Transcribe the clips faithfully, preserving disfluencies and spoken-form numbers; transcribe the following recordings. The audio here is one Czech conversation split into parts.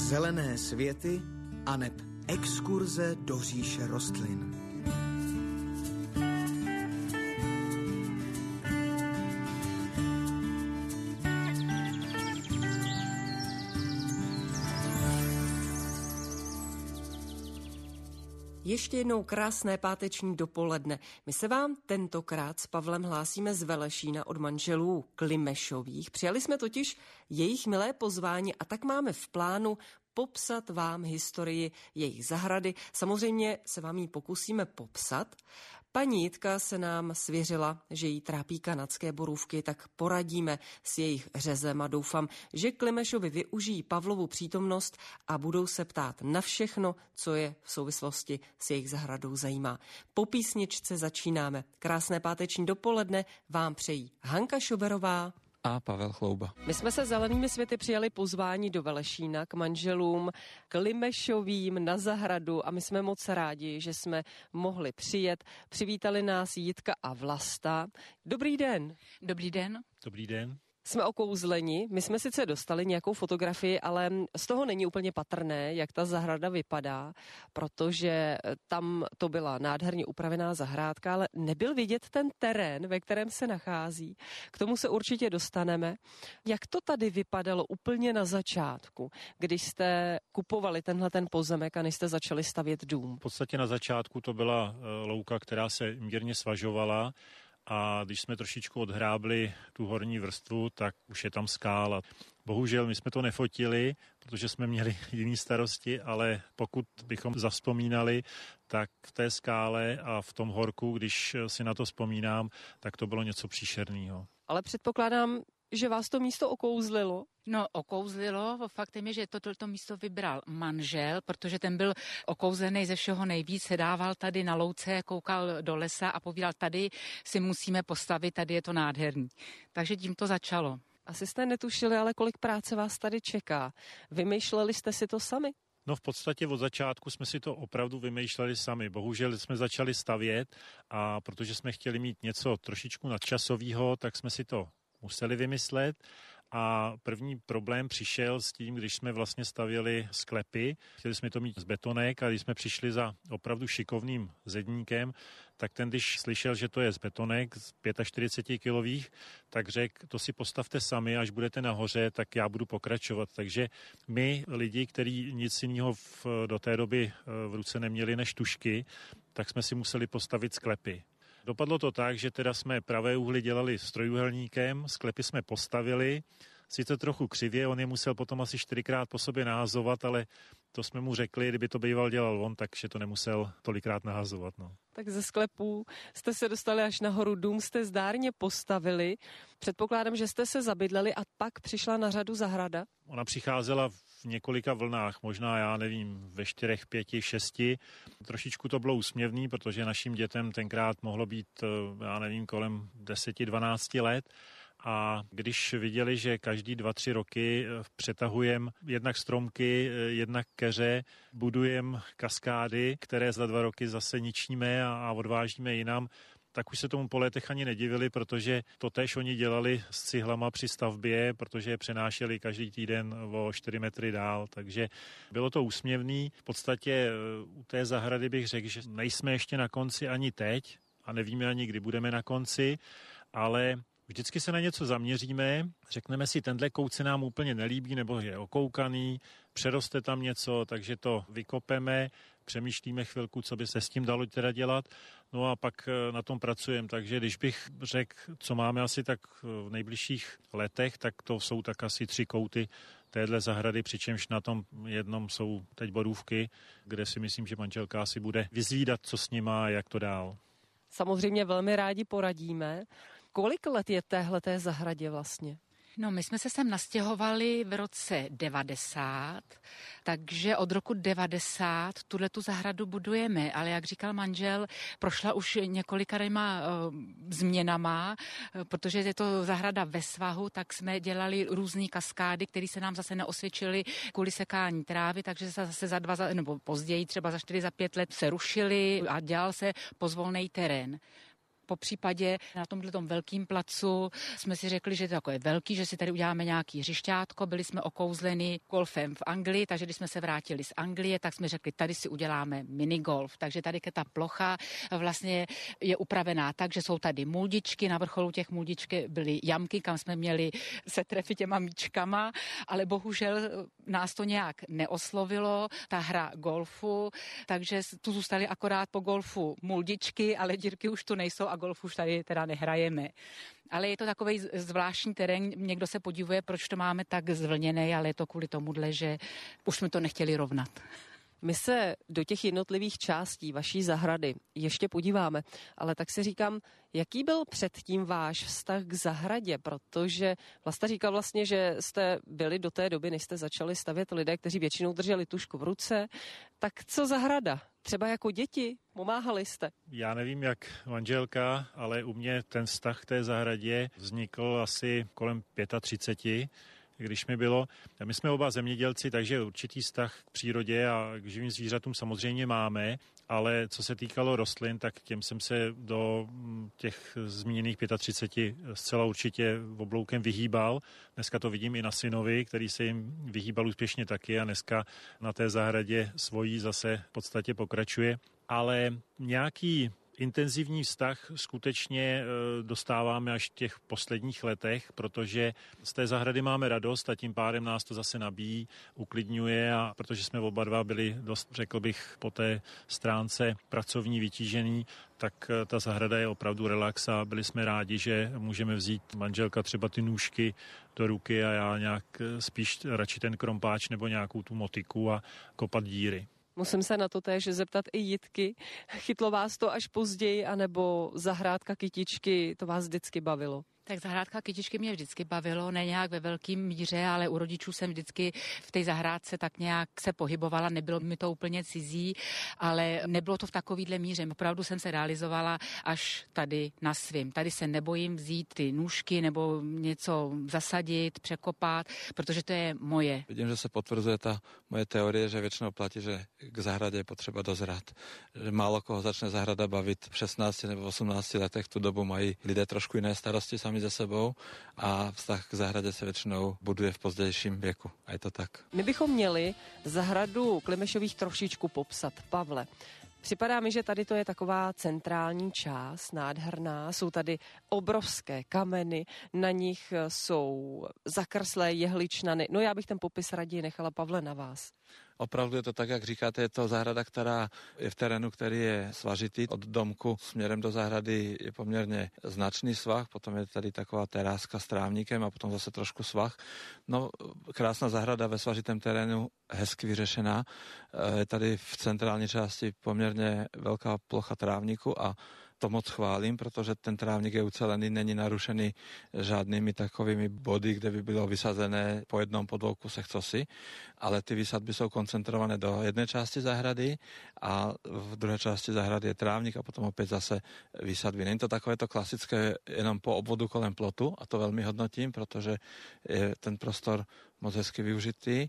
Zelené světy aneb exkurze do říše rostlin. Ještě jednou krásné páteční dopoledne. My se vám tentokrát s Pavlem hlásíme z Velešína od manželů Klimešových. Přijali jsme totiž jejich milé pozvání a tak máme v plánu popsat vám historii jejich zahrady. Samozřejmě se vám ji pokusíme popsat. Paní Jitka se nám svěřila, že jí trápí kanadské borůvky, tak poradíme s jejich řezem a doufám, že Klimešovi využijí Pavlovu přítomnost a budou se ptát na všechno, co je v souvislosti s jejich zahradou zajímá. Po písničce začínáme. Krásné páteční dopoledne vám přejí Hanka Šoberová a Pavel Chlouba. My jsme se Zelenými světy přijali pozvání do Velešína k manželům Klimešovým na zahradu a my jsme moc rádi, že jsme mohli přijet. Přivítali nás Jitka a Vlasta. Dobrý den. Dobrý den. Dobrý den. Jsme okouzleni, my jsme sice dostali nějakou fotografii, ale z toho není úplně patrné, jak ta zahrada vypadá, protože tam to byla nádherně upravená zahrádka, ale nebyl vidět ten terén, ve kterém se nachází. K tomu se určitě dostaneme. Jak to tady vypadalo úplně na začátku, když jste kupovali tenhle ten pozemek a než jste začali stavět dům? V podstatě na začátku to byla louka, která se mírně svažovala, a když jsme trošičku odhrábli tu horní vrstvu, tak už je tam skála. Bohužel my jsme to nefotili, protože jsme měli jiné starosti, ale pokud bychom zavzpomínali, tak v té skále a v tom horku, když si na to vzpomínám, tak to bylo něco příšerného. Ale předpokládám, že vás to místo okouzlilo? No, okouzlilo. Faktem je, že toto to místo vybral manžel, protože ten byl okouzlený ze všeho nejvíc, sedával tady na louce, koukal do lesa a povídal, tady si musíme postavit, tady je to nádherný. Takže tím to začalo. Asi jste netušili, ale kolik práce vás tady čeká. Vymýšleli jste si to sami? No v podstatě od začátku jsme si to opravdu vymýšleli sami. Bohužel jsme začali stavět a protože jsme chtěli mít něco trošičku nadčasového, tak jsme si to museli vymyslet. A první problém přišel s tím, když jsme vlastně stavěli sklepy. Chtěli jsme to mít z betonek a když jsme přišli za opravdu šikovným zedníkem, tak ten, když slyšel, že to je z betonek, z čtyřicet pět kilových, tak řekl, to si postavte sami, až budete nahoře, tak já budu pokračovat. Takže my, lidi, kteří nic jiného v, do té doby v ruce neměli než tušky, tak jsme si museli postavit sklepy. Dopadlo to tak, že teda jsme pravé úhly dělali s trojúhelníkem, sklepy jsme postavili, sice trochu křivě, on je musel potom asi čtyřikrát po sobě nahazovat, ale to jsme mu řekli, kdyby to býval dělal on, takže to nemusel tolikrát nahazovat. No. Tak ze sklepů jste se dostali až nahoru, dům jste zdárně postavili. Předpokládám, že jste se zabydleli a pak přišla na řadu zahrada? Ona přicházela v několika vlnách, možná já nevím, ve čtyřech, pěti, šesti. Trošičku to bylo úsměvný, protože našim dětem tenkrát mohlo být, já nevím, kolem deseti, dvanácti let. A když viděli, že každý dva, tři roky přetahujeme jednak stromky, jednak keře, budujeme kaskády, které za dva roky zase ničíme a, a odvážíme jinam, tak už se tomu po letech ani nedivili, protože to též oni dělali s cihlama při stavbě, protože je přenášeli každý týden o čtyři metry dál, takže bylo to úsměvný. V podstatě u té zahrady bych řekl, že nejsme ještě na konci ani teď a nevíme ani, kdy budeme na konci, ale vždycky se na něco zaměříme, řekneme si, tenhle kout se nám úplně nelíbí nebo je okoukaný, přeroste tam něco, takže to vykopeme, přemýšlíme chvilku, co by se s tím dalo teda dělat, no a pak na tom pracujeme, takže když bych řekl, co máme asi tak v nejbližších letech, tak to jsou tak asi tři kouty téhle zahrady, přičemž na tom jednom jsou teď borůvky, kde si myslím, že manželka asi bude vyzvídat, co s nima a jak to dál. Samozřejmě velmi rádi poradíme. Kolik let je téhleté zahradě vlastně? No, my jsme se sem nastěhovali v roce devadesát, takže od roku devadesát tuhle tu zahradu budujeme, ale jak říkal manžel, prošla už několika uh, změnama, protože je to zahrada ve svahu, tak jsme dělali různé kaskády, které se nám zase neosvědčily kvůli sekání trávy, takže se zase za dva, nebo později třeba za čtyři, za pět let se rušily a dělal se pozvolnej terén. Po případě na tomto velkým placu jsme si řekli, že to je takové velký, že si tady uděláme nějaký hřišťátko. Byli jsme okouzleni golfem v Anglii, takže když jsme se vrátili z Anglie, tak jsme řekli, tady si uděláme minigolf. Takže tady ta plocha vlastně je upravená tak, že jsou tady muldičky, na vrcholu těch muldičky byly jamky, kam jsme měli se trefit těma míčkama, ale bohužel nás to nějak neoslovilo, ta hra golfu, takže tu zůstaly akorát po golfu muldičky, ale dírky už tu nejsou a golf už tady teda nehrajeme. Ale je to takový zvláštní terén, někdo se podívuje, proč to máme tak zvlněné, ale je to kvůli tomuhle, že už jsme to nechtěli rovnat. My se do těch jednotlivých částí vaší zahrady ještě podíváme, ale tak si říkám, jaký byl předtím váš vztah k zahradě, protože Vlasta říkal vlastně, že jste byli do té doby, než jste začali stavět lidé, kteří většinou drželi tužku v ruce. Tak co zahrada? Třeba jako děti? Pomáhali jste? Já nevím, jak manželka, ale u mě ten vztah k té zahradě vznikl asi kolem třicet pět, když mi bylo. My jsme oba zemědělci, takže určitý vztah k přírodě a k živým zvířatům samozřejmě máme, ale co se týkalo rostlin, tak těm jsem se do těch zmíněných třicet pět zcela určitě obloukem vyhýbal. Dneska to vidím i na synovi, který se jim vyhýbal úspěšně taky a dneska na té zahradě svojí zase v podstatě pokračuje. Ale nějaký intenzivní vztah skutečně dostáváme až v těch posledních letech, protože z té zahrady máme radost a tím pádem nás to zase nabíjí, uklidňuje a protože jsme oba dva byli dost, řekl bych, po té stránce pracovní vytížený, tak ta zahrada je opravdu relax a byli jsme rádi, že můžeme vzít manželka třeba ty nůžky do ruky a já nějak spíš radši ten krompáč nebo nějakou tu motiku a kopat díry. Musím se na to též zeptat i Jitky. Chytlo vás to až později, anebo zahrádka kytičky, to vás vždycky bavilo? Tak zahrádka kytičky mě vždycky bavilo, ne nějak ve velkým míře, ale u rodičů jsem vždycky v té zahrádce tak nějak se pohybovala, nebylo mi to úplně cizí, ale nebylo to v takovýhle míře. Opravdu jsem se realizovala až tady na svým. Tady se nebojím vzít ty nůžky nebo něco zasadit, překopat, protože to je moje. Vidím, že se potvrzuje ta moje teorie, že většinou platí, že k zahradě je potřeba dozrát. Že málo koho začne zahrada bavit v šestnácti nebo osmnácti letech, tu dobu mají lidé trošku jiné starosti sami za sebou a vztah k zahradě se většinou buduje v pozdějším věku. A je to tak. My bychom měli zahradu Klimešových trošičku popsat. Pavle, připadá mi, že tady to je taková centrální část, nádherná. Jsou tady obrovské kameny, na nich jsou zakrslé jehličnany. No já bych ten popis raději nechala, Pavle, na vás. Opravdu je to tak, jak říkáte, je to zahrada, která je v terénu, který je svažitý. Od domku směrem do zahrady je poměrně značný svah, potom je tady taková teráska s trávníkem a potom zase trošku svah. No, krásná zahrada ve svažitém terénu, hezky vyřešená. Je tady v centrální části poměrně velká plocha trávníku a to moc chválím, protože ten trávník je ucelený, není narušený žádnými takovými body, kde by bylo vysazené po jednom, po dvou kusech cosi, ale ty výsadby jsou koncentrované do jedné části zahrady a v druhé části zahrady je trávník a potom opět zase výsadby. Není to takové to klasické jenom po obvodu kolem plotu a to velmi hodnotím, protože je ten prostor moc hezky využitý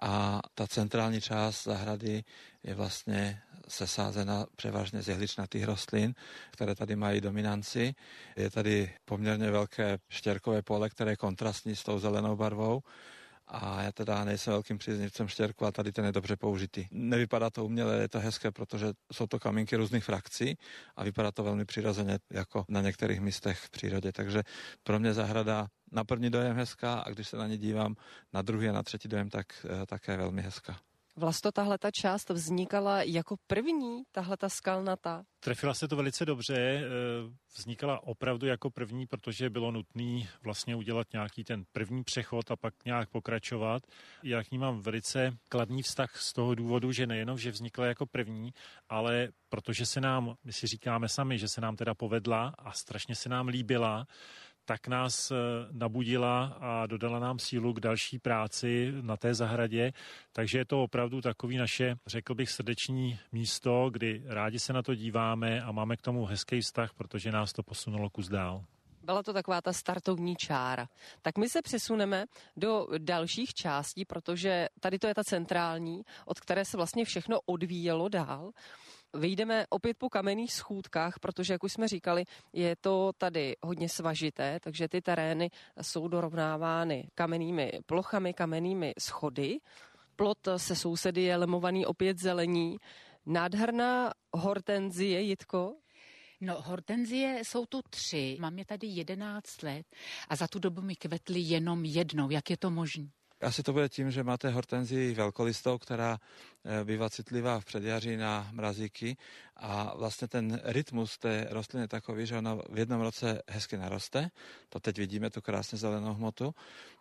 a ta centrální část zahrady je vlastně sesázena převážně z jehličnatých rostlin, které tady mají dominanci. Je tady poměrně velké štěrkové pole, které je kontrastní s tou zelenou barvou. A já teda nejsem velkým příznivcem štěrku a tady ten je dobře použitý. Nevypadá to uměle, je to hezké, protože jsou to kamínky různých frakcí a vypadá to velmi přirozeně, jako na některých místech v přírodě. Takže pro mě zahrada na první dojem hezká a když se na ně dívám na druhý a na třetí dojem, tak také velmi hezká. Vlasto, tahle ta část vznikala jako první, tahle ta skalnatá? Trefila se to velice dobře, vznikala opravdu jako první, protože bylo nutné vlastně udělat nějaký ten první přechod a pak nějak pokračovat. Já k ní mám velice kladný vztah z toho důvodu, že nejenom, že vznikla jako první, ale protože se nám, my si říkáme sami, že se nám teda povedla a strašně se nám líbila, tak nás nabudila a dodala nám sílu k další práci na té zahradě. Takže je to opravdu takový naše, řekl bych, srdeční místo, kdy rádi se na to díváme a máme k tomu hezký vztah, protože nás to posunulo kus dál. Byla to taková ta startovní čára. Tak my se přesuneme do dalších částí, protože tady to je ta centrální, od které se vlastně všechno odvíjelo dál. Vyjdeme opět po kamenných schůdkách, protože, jak už jsme říkali, je to tady hodně svažité, takže ty terény jsou dorovnávány kamennými plochami, kamennými schody. Plot se sousedy je lemovaný opět zelení. Nádherná hortenzie, Jitko. No, hortenzie jsou tu tři, mám je tady jedenáct let a za tu dobu mi kvetly jenom jednou. Jak je to možné? Asi to bude tím, že máte hortenzii velkolistou, která bývá citlivá v předjaří na mrazíky a vlastně ten rytmus té rostliny je takový, že ona v jednom roce hezky naroste, to teď vidíme, tu krásně zelenou hmotu,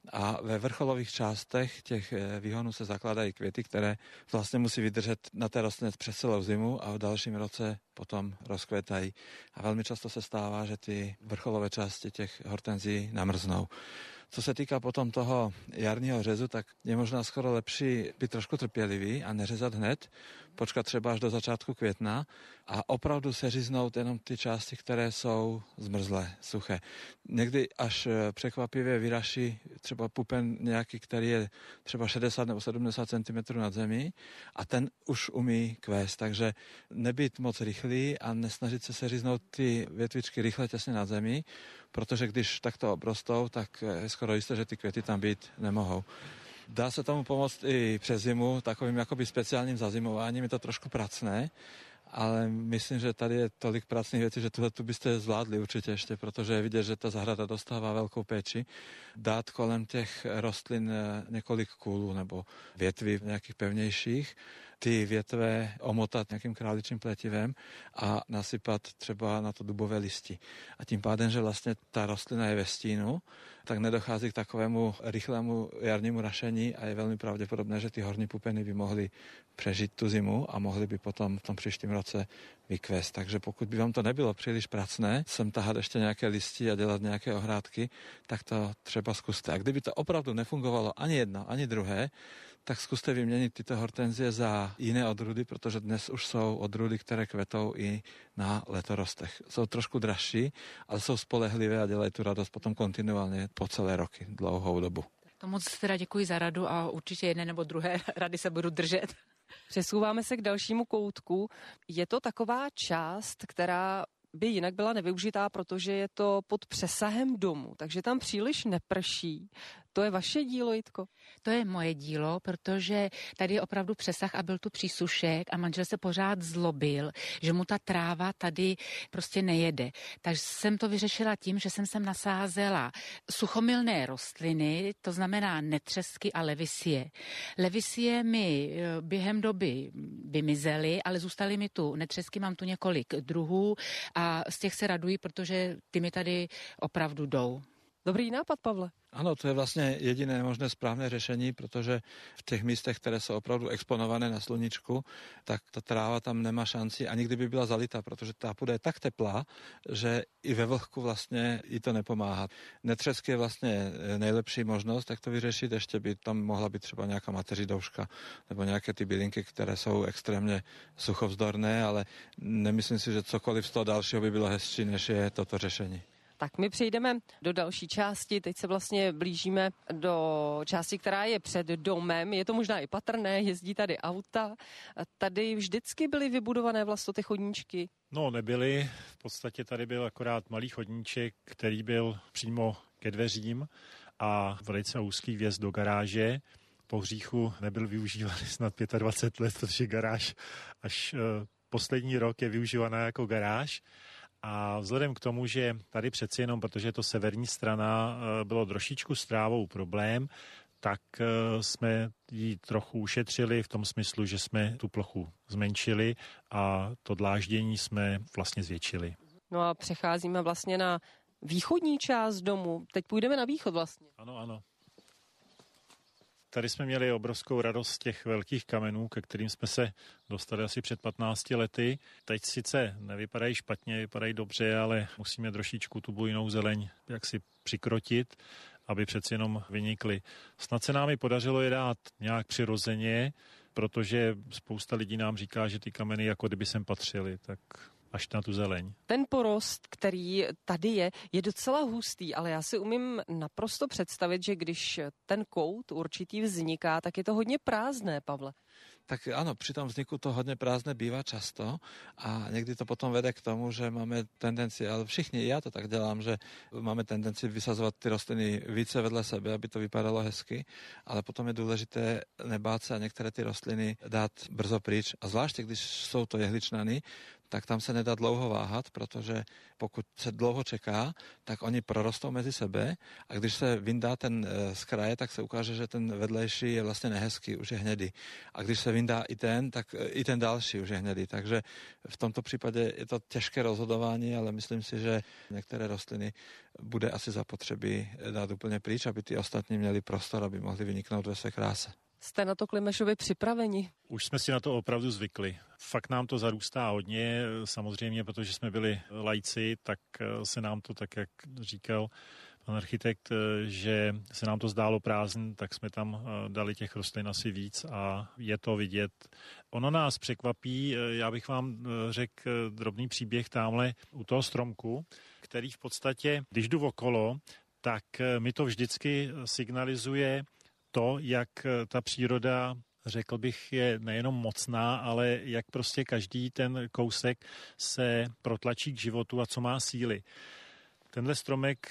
a ve vrcholových částech těch výhonů se zakládají květy, které vlastně musí vydržet na té rostlině přes celou zimu a v dalším roce potom rozkvětají. A velmi často se stává, že ty vrcholové části těch hortenzí namrznou. Co se týká potom toho jarního řezu, tak je možná skoro lepší být trošku trpělivý a neřezat hned, počkat třeba až do začátku května a opravdu seříznout jenom ty části, které jsou zmrzlé, suché. Někdy až překvapivě vyraší třeba pupen nějaký, který je třeba šedesát nebo sedmdesát centimetrů nad zemí a ten už umí kvést, takže nebýt moc rychlý a nesnažit se seříznout ty větvičky rychle těsně nad zemí, protože když takto obrostou, tak je skoro jisté, že ty květy tam být nemohou. Dá se tomu pomoct i přes zimu takovým jakoby speciálním zazimováním, je to trošku pracné, ale myslím, že tady je tolik pracných věcí, že tuhle tu byste zvládli určitě ještě, protože je vidět, že ta zahrada dostává velkou péči. Dát kolem těch rostlin několik kůlů nebo větví nějakých pevnějších, ty větve omotat nějakým králičím pletivem a nasypat třeba na to dubové listi. A tím pádem, že vlastně ta rostlina je ve stínu, tak nedochází k takovému rychlému jarnímu rašení a je velmi pravděpodobné, že ty horní pupeny by mohly přežít tu zimu a mohly by potom v tom příštím roce vykvést. Takže pokud by vám to nebylo příliš pracné, sem tahat ještě nějaké listy a dělat nějaké ohrádky, tak to třeba zkuste. A kdyby to opravdu nefungovalo ani jedno, ani druhé, tak zkuste vyměnit tyto hortenzie za jiné odrůdy, protože dnes už jsou odrůdy, které kvetou i na letorostech. Jsou trošku dražší, ale jsou spolehlivé a dělají tu radost potom kontinuálně po celé roky, dlouhou dobu. To moc teda děkuji za radu a určitě jedné nebo druhé rady se budu držet. Přesouváme se k dalšímu koutku. Je to taková část, která by jinak byla nevyužitá, protože je to pod přesahem domu, takže tam příliš neprší. To je vaše dílo, Jitko? To je moje dílo, protože tady je opravdu přesah a byl tu přísušek a manžel se pořád zlobil, že mu ta tráva tady prostě nejede. Takže jsem to vyřešila tím, že jsem sem nasázela suchomilné rostliny, to znamená netřesky a levisie. Levisie mi během doby vymizely, ale zůstaly mi tu netřesky, mám tu několik druhů a z těch se raduji, protože ty mi tady opravdu jdou. Dobrý nápad, Pavle. Ano, to je vlastně jediné možné správné řešení, protože v těch místech, které jsou opravdu exponované na sluníčku, tak ta tráva tam nemá šanci, ani kdyby byla zalitá, protože ta půda je tak teplá, že i ve vlhku vlastně jí to nepomáhá. Netřesky je vlastně nejlepší možnost, jak to vyřešit, ještě by tam mohla být třeba nějaká mateřidouška nebo nějaké ty bylinky, které jsou extrémně suchovzdorné, ale nemyslím si, že cokoliv z toho dalšího by bylo hezčí, než je toto řešení. Tak my přejdeme do další části, teď se vlastně blížíme do části, která je před domem, je to možná i patrné, jezdí tady auta, tady vždycky byly vybudované vlastně ty chodníčky? No, nebyly, v podstatě tady byl akorát malý chodníček, který byl přímo ke dveřím a velice úzký vjezd do garáže. Po hříchu nebyl využívaný snad dvacet pět let, protože garáž až uh, poslední rok je využívaná jako garáž. A vzhledem k tomu, že tady přeci jenom, protože je to severní strana, bylo trošičku s trávou problém, tak jsme ji trochu ušetřili v tom smyslu, že jsme tu plochu zmenšili a to dláždění jsme vlastně zvětšili. No a přecházíme vlastně na východní část domu. Teď půjdeme na východ vlastně. Ano, ano. Tady jsme měli obrovskou radost z těch velkých kamenů, ke kterým jsme se dostali asi před patnácti lety. Teď sice nevypadají špatně, vypadají dobře, ale musíme trošičku tu bujnou zeleň jaksi přikrotit, aby přeci jenom vynikly. Snad se nám i podařilo je dát nějak přirozeně, protože spousta lidí nám říká, že ty kameny jako kdyby sem patřily, tak až na tu zeleň. Ten porost, který tady je, je docela hustý, ale já si umím naprosto představit, že když ten kout určitý vzniká, tak je to hodně prázdné, Pavle. Tak áno, pri tom vzniku to hodne prázdne býva často a niekdy to potom vede k tomu, že máme tendencie, ale všichni, ja to tak dělám, že máme tendenci vysazovať tie rastliny více vedle sebe, aby to vypadalo hezky, ale potom je dôležité nebáť sa a niektoré tie rastliny dát brzo pryč. A zvláště, když sú to jehličnany, tak tam se nedá dlouho váhat, protože pokud se dlouho čeká, tak oni prorostou mezi sebe a když se vyndá ten z kraje, tak se ukáže, že ten vedlejší je vlastně nehezký, už je hnedý. A když se vyndá i ten, tak i ten další už je hnedý. Takže v tomto případě je to těžké rozhodování, ale myslím si, že některé rostliny bude asi zapotřebí dát úplně pryč, aby ty ostatní měli prostor, aby mohli vyniknout ve své kráse. Jste na to, Klimešovi, připraveni? Už jsme si na to opravdu zvykli. Fakt nám to zarůstá hodně, samozřejmě, protože jsme byli laici, tak se nám to, tak jak říkal pan architekt, že se nám to zdálo prázdný, tak jsme tam dali těch rostlin asi víc a je to vidět. Ono nás překvapí, já bych vám řekl drobný příběh tamhle u toho stromku, který v podstatě, když jdu okolo, tak mi to vždycky signalizuje to, jak ta příroda, řekl bych, je nejenom mocná, ale jak prostě každý ten kousek se protlačí k životu a co má síly. Tenhle stromek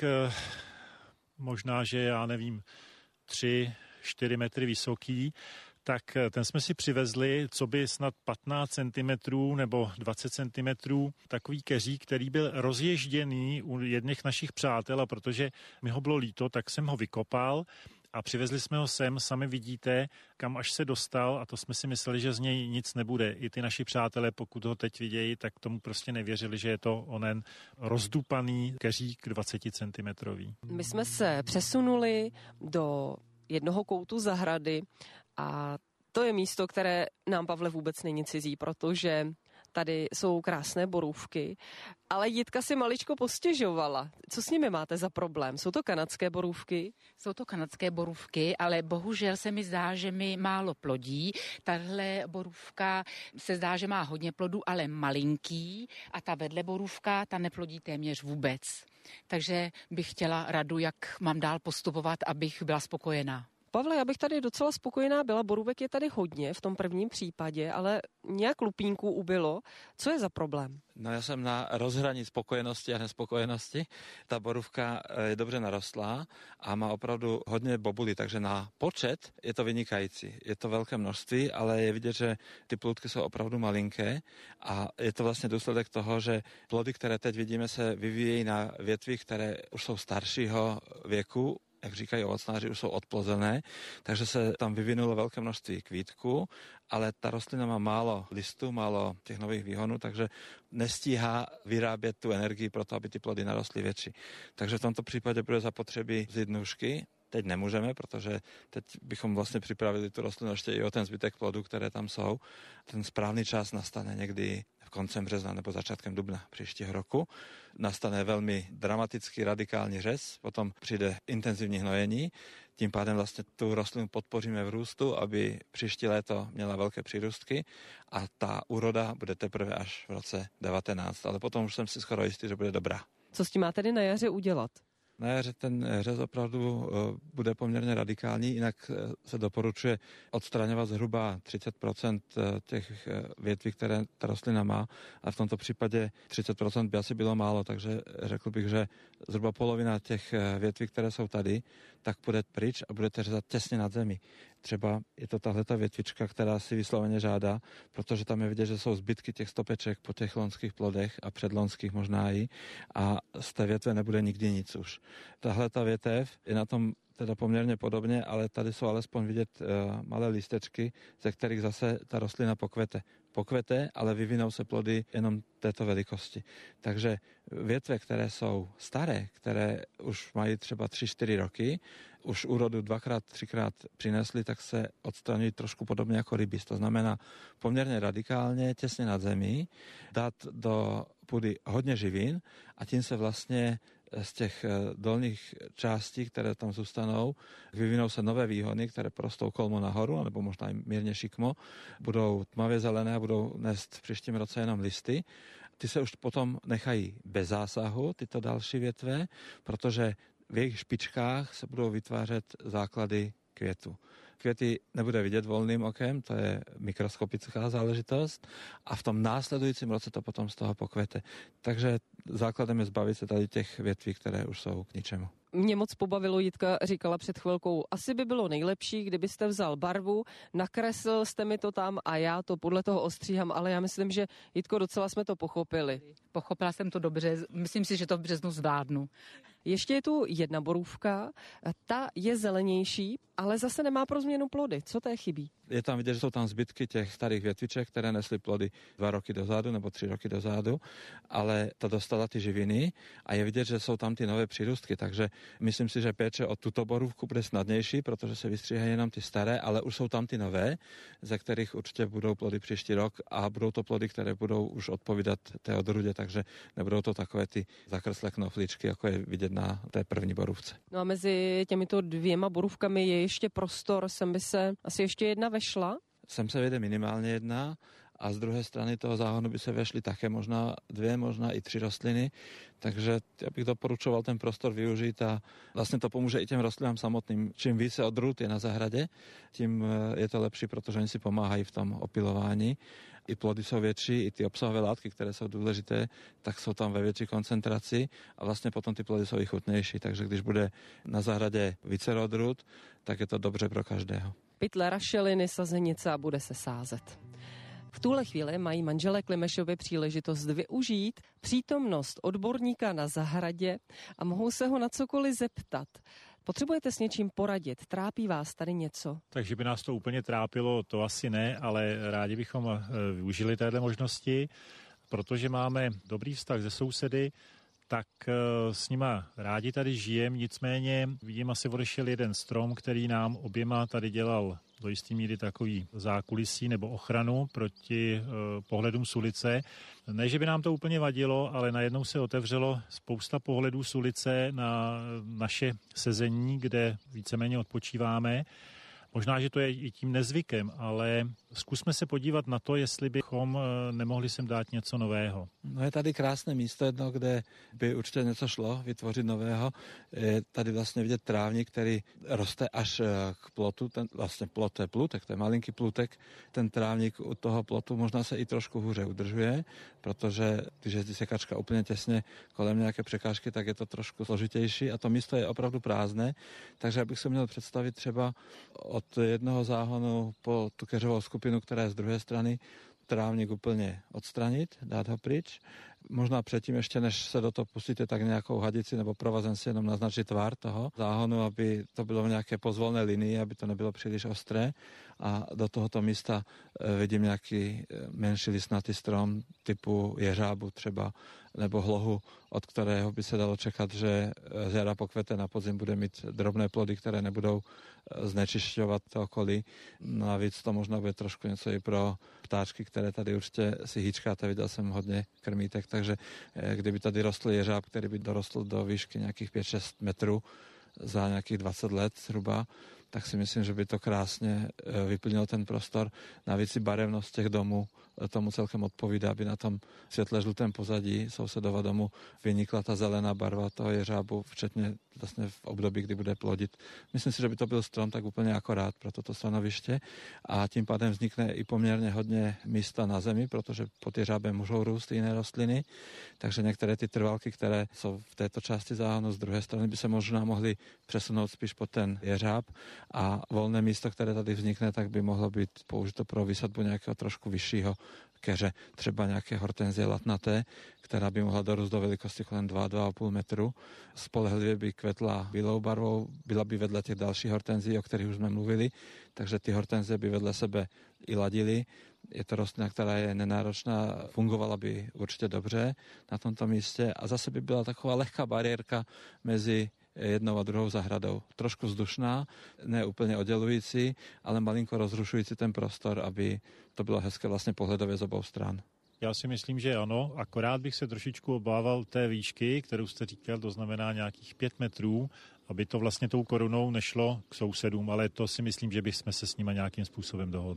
možná, že já nevím, tři, čtyři metry vysoký, tak ten jsme si přivezli, co by snad patnáct centimetrů nebo dvacet centimetrů, takový keřík, který byl rozježděný u jedných našich přátel, a protože mi ho bylo líto, tak jsem ho vykopal a přivezli jsme ho sem, sami vidíte, kam až se dostal, a to jsme si mysleli, že z něj nic nebude. I ty naši přátelé, pokud ho teď vidějí, tak tomu prostě nevěřili, že je to onen rozdupaný keřík dvaceticentimetrový. My jsme se přesunuli do jednoho koutu zahrady a to je místo, které nám, Pavle, vůbec není cizí, protože tady jsou krásné borůvky, ale Jitka si maličko postěžovala. Co s nimi máte za problém? Jsou to kanadské borůvky? Jsou to kanadské borůvky, ale bohužel se mi zdá, že mi málo plodí. Tahle borůvka se zdá, že má hodně plodů, ale malinký, a ta vedle borůvka, ta neplodí téměř vůbec. Takže bych chtěla radu, jak mám dál postupovat, abych byla spokojená. Pavle, já bych tady docela spokojená byla, borůvek je tady hodně v tom prvním případě, ale nějak lupínků ubylo. Co je za problém? No já jsem na rozhraní spokojenosti a nespokojenosti. Ta borůvka je dobře narostlá a má opravdu hodně bobulí, takže na počet je to vynikající. Je to velké množství, ale je vidět, že ty plůdky jsou opravdu malinké a je to vlastně důsledek toho, že plody, které teď vidíme, se vyvíjejí na větvích, které už jsou staršího věku, jak říkají ovocnáři, už jsou odplozené, takže se tam vyvinulo velké množství kvítků, ale ta rostlina má málo listů, málo těch nových výhonů, takže nestíhá vyrábět tu energii pro to, aby ty plody narostly větší. Takže v tomto případě bude zapotřebí vzít nůžky. Teď nemůžeme, protože teď bychom vlastně připravili tu rostlinu ještě i o ten zbytek plodů, které tam jsou. Ten správný čas nastane někdy v koncem března nebo začátkem dubna příštího roku. Nastane velmi dramatický radikální řez, potom přijde intenzivní hnojení, tím pádem vlastně tu rostlinu podpoříme v růstu, aby příští léto měla velké přírůstky a ta úroda bude teprve až v roce devatenáct, ale potom už jsem si skoro jistý, že bude dobrá. Co s tím má tedy na jaře udělat? Na jaře ten řez opravdu bude poměrně radikální, jinak se doporučuje odstraňovat zhruba třicet procent těch větví, které ta rostlina má, a v tomto případě třicet procent by asi bylo málo, takže řekl bych, že zhruba polovina těch větví, které jsou tady, tak bude pryč a budete řezat těsně nad zemi. Třeba je to tahleta větvička, která si vysloveně žádá, protože tam je vidět, že jsou zbytky těch stopeček po těch loňských plodech a předloňských možná i, a z té větve nebude nikdy nic už. Tahleta větev je na tom teda poměrně podobně, ale tady jsou alespoň vidět uh, malé lístečky, ze kterých zase ta rostlina pokvete. Pokvete, ale vyvinou se plody jenom této velikosti. Takže větve, které jsou staré, které už mají třeba tři čtyři roky, už úrodu dvakrát, třikrát přinesli, tak se odstraňují trošku podobně jako rybis. To znamená poměrně radikálně, těsně nad zemí, dát do půdy hodně živin a tím se vlastně z těch dolních částí, které tam zůstanou, vyvinou se nové výhony, které prostou kolmo nahoru, nebo možná i mírně šikmo, budou tmavě zelené a budou nést v příštím roce jenom listy. Ty se už potom nechají bez zásahu, tyto další větve, protože v jejich špičkách se budou vytvářet základy květu. Květy nebude vidět volným okem, to je mikroskopická záležitost a v tom následujícím roce to potom z toho pokvete. Takže základem je zbavit se tady těch větví, které už jsou k ničemu. Mě moc pobavilo, Jitka říkala před chvilkou, asi by bylo nejlepší, kdybyste vzal barvu, nakreslil jste mi to tam a já to podle toho ostříhám, ale já myslím, že Jitko, docela jsme to pochopili. Pochopila jsem to dobře, myslím si, že to v březnu zvládnu. Ještě je tu jedna borůvka, ta je zelenější, ale zase nemá pro změnu plody. Co té chybí? Je tam vidět, že jsou tam zbytky těch starých větviček, které nesly plody dva roky dozadu nebo tři roky dozadu, ale ta dostala ty živiny a je vidět, že jsou tam ty nové přírůstky, takže myslím si, že péče o tuto borůvku bude snadnější, protože se vystříhají jenom ty staré, ale už jsou tam ty nové, ze kterých určitě budou plody příští rok a budou to plody, které budou už odpovídat té odrůdě, takže nebudou to takové ty zakrslé knoflíčky, jako je vidět na té první borůvce. No a mezi těmito dvěma borůvkami je ještě prostor, sem by se asi ještě jedna vešla? Sem se vede minimálně jedna a z druhé strany toho záhonu by se vešly také možná dvě, možná i tři rostliny, takže já bych doporučoval ten prostor využít a vlastně to pomůže i těm rostlinám samotným. Čím více odrůd je na zahradě, tím je to lepší, protože oni si pomáhají v tom opilování. I plody jsou větší, i ty obsahové látky, které jsou důležité, tak jsou tam ve větší koncentraci a vlastně potom ty plody jsou i chutnější, takže když bude na zahradě více odrůd, tak je to dobře pro každého. Pytle, rašeliny, sazenice a bude se sázet. V tuhle chvíli mají manželé Klimešovi příležitost využít přítomnost odborníka na zahradě a mohou se ho na cokoliv zeptat. Potřebujete s něčím poradit? Trápí vás tady něco? Takže by nás to úplně trápilo, to asi ne, ale rádi bychom využili téhle možnosti, protože máme dobrý vztah se sousedy, tak s nima rádi tady žijem, nicméně vidím, asi odešel jeden strom, který nám oběma tady dělal do jistý míry takový zákulisí nebo ochranu proti e, pohledům z ulice. Ne, že by nám to úplně vadilo, ale najednou se otevřelo spousta pohledů z ulice na naše sezení, kde víceméně odpočíváme. Možná, že to je i tím nezvykem, ale zkusme se podívat na to, jestli bychom nemohli sem dát něco nového. No je tady krásné místo jedno, kde by určitě něco šlo vytvořit nového. Je tady vlastně vidět trávník, který roste až k plotu. Ten vlastně plot, to je plutek, to je malinký plutek. Ten trávník u toho plotu možná se i trošku hůře udržuje, protože když jezdí sekačka úplně těsně kolem nějaké překážky, tak je to trošku složitější a to místo je opravdu prázdné. Takže abych se měl představit třeba od jednoho záhonu po tu keřovou skupinu, která je z druhé strany, trávník úplně odstranit, dát ho pryč. Možná předtím, ještě než se do toho pustíte, tak nějakou hadici nebo provazem si jenom naznačit tvar toho záhonu, aby to bylo v nějaké pozvolné linii, aby to nebylo příliš ostré. A do tohoto místa vidím nějaký menší listnatý strom typu jeřábu třeba, nebo hlohu, od kterého by se dalo čekat, že z jara pokvete na podzim bude mít drobné plody, které nebudou znečišťovat to okolí. Navíc to možná bude trošku něco i pro ptáčky, které tady určitě si hýčkáte, viděl jsem hodně krmítek, takže kdyby tady rostl jeřáb, který by dorostl do výšky nějakých pět šest metrů za nějakých dvacet let zhruba, tak si myslím, že by to krásně vyplnilo ten prostor. Navíc i barevnost těch domů tomu celkem odpovídá, aby na tom světle žlutém pozadí sousedova domu vynikla ta zelená barva toho jeřábu, včetně vlastně v období, kdy bude plodit. Myslím si, že by to byl strom tak úplně akorát pro toto stanoviště a tím pádem vznikne i poměrně hodně místa na zemi, protože pod jeřábem můžou růst jiné rostliny, takže některé ty trvalky, které jsou v této části záhonu z druhé strany, by se možná mohly přesunout spíš pod ten jeřáb a volné místo, které tady vznikne, tak by mohlo být použito pro vysadbu nějakého trošku vyššího keře, třeba nějaké hortenzie latnaté, která by mohla dorůst do velikosti kolem dva až dva a půl metru. Spolehlivě by kvetla bílou barvou, byla by vedle těch dalších hortenzí, o kterých už jsme mluvili, takže ty hortenzie by vedle sebe i ladily. Je to rostlina, která je nenáročná, fungovala by určitě dobře na tomto místě a zase by byla taková lehká bariérka mezi jednou a druhou zahradou. Trošku vzdušná, ne úplně oddělující, ale malinko rozrušující ten prostor, aby to bylo hezké vlastně pohledově z obou stran. Já si myslím, že ano, akorát bych se trošičku obával té výšky, kterou jste říkal, to znamená nějakých pět metrů, aby to vlastně tou korunou nešlo k sousedům, ale to si myslím, že bychom se s nima nějakým způsobem dohodli.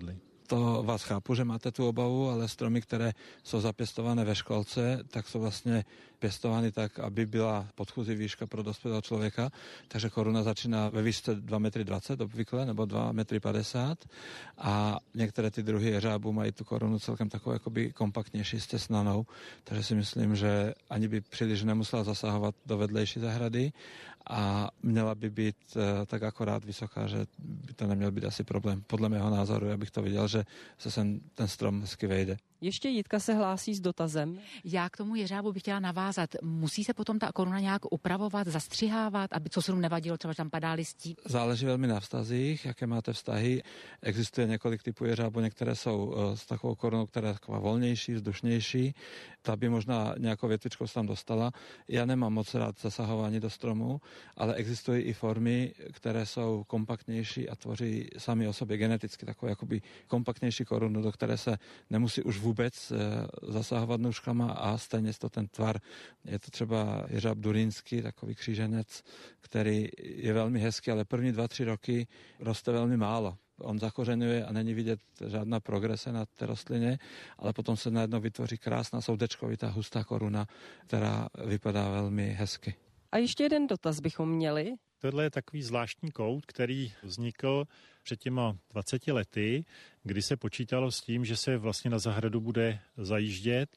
to vás chápu, že máte tu obavu, ale stromy, které jsou zapěstované ve školce, tak jsou vlastně pěstovány tak, aby byla podchůzí výška pro dospělého člověka, takže koruna začíná ve výšce dva metry dvacet obvykle, nebo dva metry padesát a některé ty druhy jeřábů mají tu korunu celkem takovou jakoby kompaktnější, stěsnanou, takže si myslím, že ani by příliš nemusela zasahovat do vedlejší zahrady a měla by být tak akorát vysoká, že by to neměl být asi problém. Podle mého názoru, já bych to viděl, že se sem ten strom hezky vejde. Ještě Jitka se hlásí s dotazem. Já k tomu jeřábu bych chtěla navázat. Musí se potom ta koruna nějak upravovat, zastřihávat, aby co se mu nevadilo, třeba tam padá listí? Záleží velmi na vztazích, jaké máte vztahy. Existuje několik typů jeřábu, některé jsou s takovou korunou, která je taková volnější, vzdušnější. Ta by možná nějakou větvičkou se tam dostala. Já nemám moc rád zasahování do stromu, ale existují i formy, které jsou kompaktnější a tvoří sami o sobě geneticky takovou jakoby kompaktnější korunu, do které se nemusí už vůbec zasahovat nůžkama a stejně to ten tvar. Je to třeba jeřáb durínský, takový kříženec, který je velmi hezký, ale první dva, tři roky roste velmi málo. On zakořenuje a není vidět žádná progrese na té rostlině, ale potom se najednou vytvoří krásná soudečkovitá hustá koruna, která vypadá velmi hezky. A ještě jeden dotaz bychom měli. Tohle je takový zvláštní kout, který vznikl před těma dvaceti lety, kdy se počítalo s tím, že se vlastně na zahradu bude zajíždět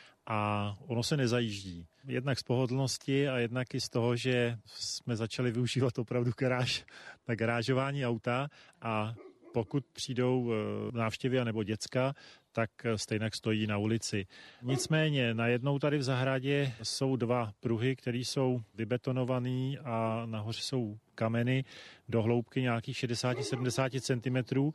a ono se nezajíždí. Jednak z pohodlnosti a jednak i z toho, že jsme začali využívat opravdu garáž na garážování auta a pokud přijdou návštěvy nebo děcka, tak stejně stojí na ulici. Nicméně najednou tady v zahradě jsou dva pruhy, které jsou vybetonované a nahoře jsou kameny do hloubky nějakých šedesát až sedmdesát centimetrů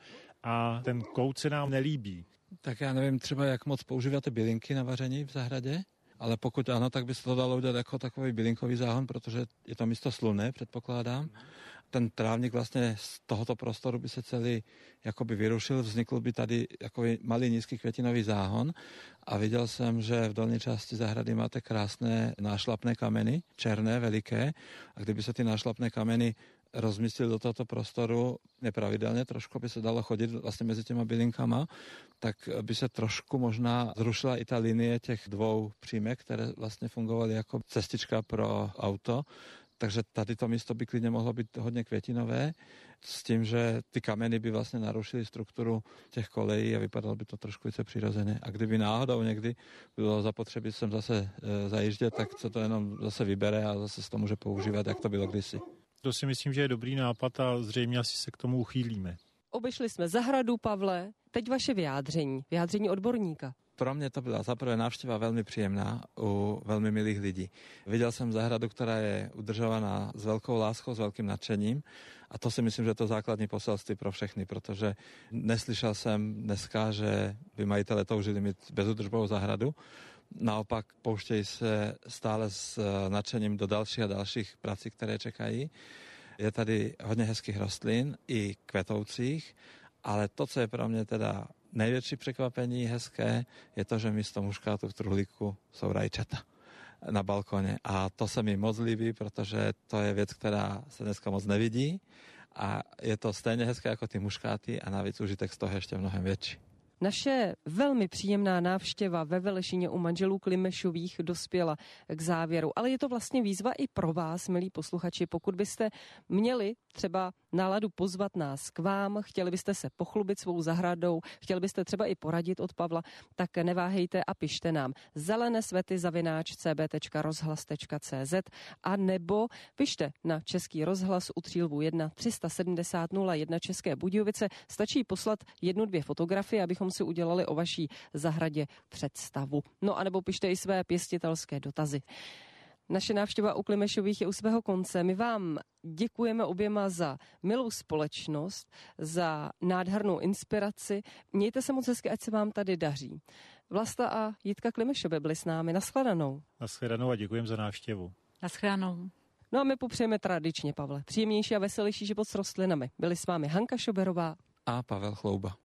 a ten kout se nám nelíbí. Tak já nevím třeba, jak moc používáte bylinky na vaření v zahradě, ale pokud ano, tak by se to dalo udělat jako takový bylinkový záhon, protože je to místo slunné, předpokládám. Ten trávník vlastně z tohoto prostoru by se celý jakoby vyrušil, vznikl by tady jako malý nízký květinový záhon a viděl jsem, že v dolní části zahrady máte krásné nášlapné kameny, černé, veliké, a kdyby se ty nášlapné kameny rozmístil do tohoto prostoru nepravidelně, trošku by se dalo chodit vlastně mezi těma bylinkama, tak by se trošku možná zrušila i ta linie těch dvou přímek, které vlastně fungovaly jako cestička pro auto. Takže tady to místo by klidně mohlo být hodně květinové, s tím, že ty kameny by vlastně narušily strukturu těch kolejí a vypadalo by to trošku více přirozeně. A kdyby náhodou někdy bylo zapotřebí sem zase e, zajíždět, tak se to jenom zase vybere a zase se to může používat, jak to bylo kdysi. To si myslím, že je dobrý nápad a zřejmě asi se k tomu uchýlíme. Obešli jsme zahradu, Pavle. Teď vaše vyjádření, vyjádření odborníka. Pro mě to byla zaprvé návštěva velmi příjemná u velmi milých lidí. Viděl jsem zahradu, která je udržovaná s velkou láskou, s velkým nadšením a to si myslím, že to základní poselství pro všechny, protože neslyšel jsem dneska, že by majitele toužili mít bezúdržbovou zahradu. Naopak pouštějí se stále s nadšením do dalších a dalších prací, které čekají. Je tady hodně hezkých rostlin i kvetoucích, ale to, co je pro mě teda největší překvapení hezké, je to, že místo muškátu v truhlíku jsou rajčata na balkoně. A to se mi moc líbí, protože to je věc, která se dneska moc nevidí a je to stejně hezké jako ty muškáty a navíc užitek z toho ještě mnohem větší. Naše velmi příjemná návštěva ve Velešíně u manželů Klimešových dospěla k závěru, ale je to vlastně výzva i pro vás, milí posluchači, pokud byste měli třeba náladu pozvat nás k vám, chtěli byste se pochlubit svou zahradou, chtěli byste třeba i poradit od Pavla, tak neváhejte a pište nám zelené svety zavináč c b tečka rozhlas tečka c z a nebo pište na Český rozhlas u Třílvu jedna tři sedmdesát nula jedna České Budějovice. Stačí poslat jednu, dvě fotografie, abychom si udělali o vaší zahradě představu. No a nebo pište i své pěstitelské dotazy. Naše návštěva u Klimešových je u svého konce. My vám děkujeme oběma za milou společnost, za nádhernou inspiraci. Mějte se moc hezky, ať se vám tady daří. Vlasta a Jitka Klimešové byli s námi. Naschledanou. Naschledanou a děkujeme za návštěvu. Naschledanou. No a my popřejeme tradičně, Pavle, příjemnější a veselější život s rostlinami. Byli s vámi Hanka Šoberová a Pavel Chlouba.